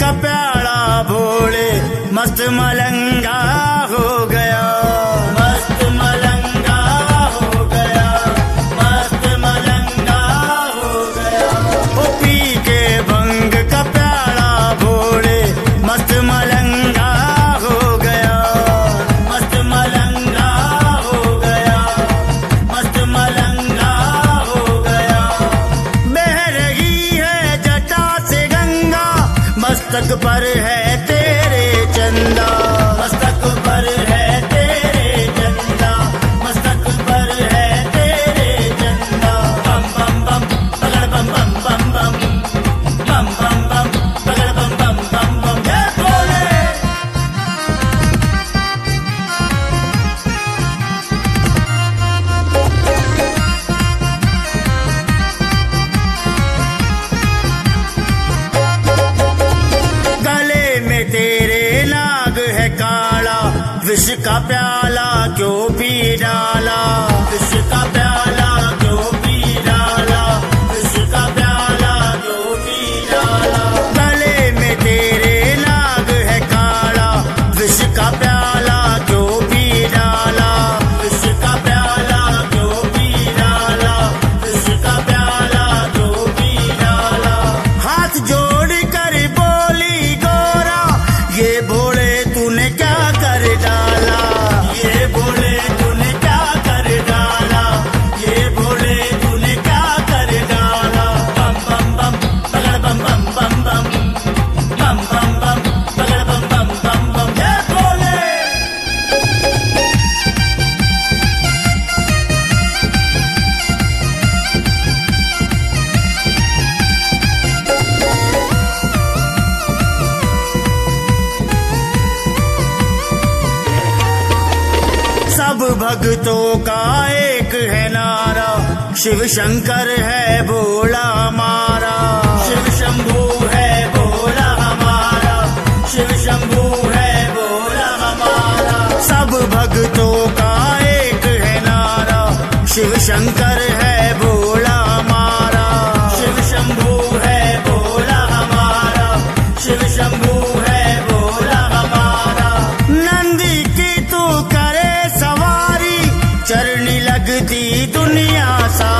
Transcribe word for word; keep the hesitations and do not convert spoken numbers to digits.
का प्याला भोले मस्त मलंगा हो गया, मस्त मलंगा हो गया, मस्त मलंगा हो गया। वो पी के भंग का प्याला भोले मस्त मलंगा हो गया, मस्त मलंगा हो गया, मस्त मलंगा हो गया। बह रही है जटा से गंगा, मस्तक पर है तेरे चंदा, मस्तक पर है तेरे चंदा, मस्तक पर है तेरे चंदा। बम बम बम पगड़ बम बम बम बम, बम बम बम पगड़ बम बम बम बम। जय भोले। गले में तेरे नाग है काला, विष का प्याला क्यों पी डाला, विष का प्याला क्यों पी डाला, विष का प्याला क्यों पी डाला। गले में तेरे नाग है काला, विष का प्याला क्यों पी डाला, विष का प्याला क्यों पी डाला, विष का प्याला क्यों पी डाला। हाथ जोड़ कर बोली गोरा, ये भोले तूने क्या कर डाला, ये भोले तूने क्या कर डाला, ये भोले तूने क्या कर डाला। बम बम बम पगड़ बम बम बम बम, बम बम बम पगड़ बम बम बम बम। जय भोले। सब भक्तों का एक है नारा, शिव शंकर है भोला हमारा, शिव शंभू है भोला हमारा, शिव शंभू है भोला हमारा। सब भक्तों का एक है नारा, शिव शंकर है भोला हमारा, शिव शंभू है भोला हमारा, शिव शंभू है भोला हमारा। नंदी की तू करे सवारी, चरनी लगती दुनिया सा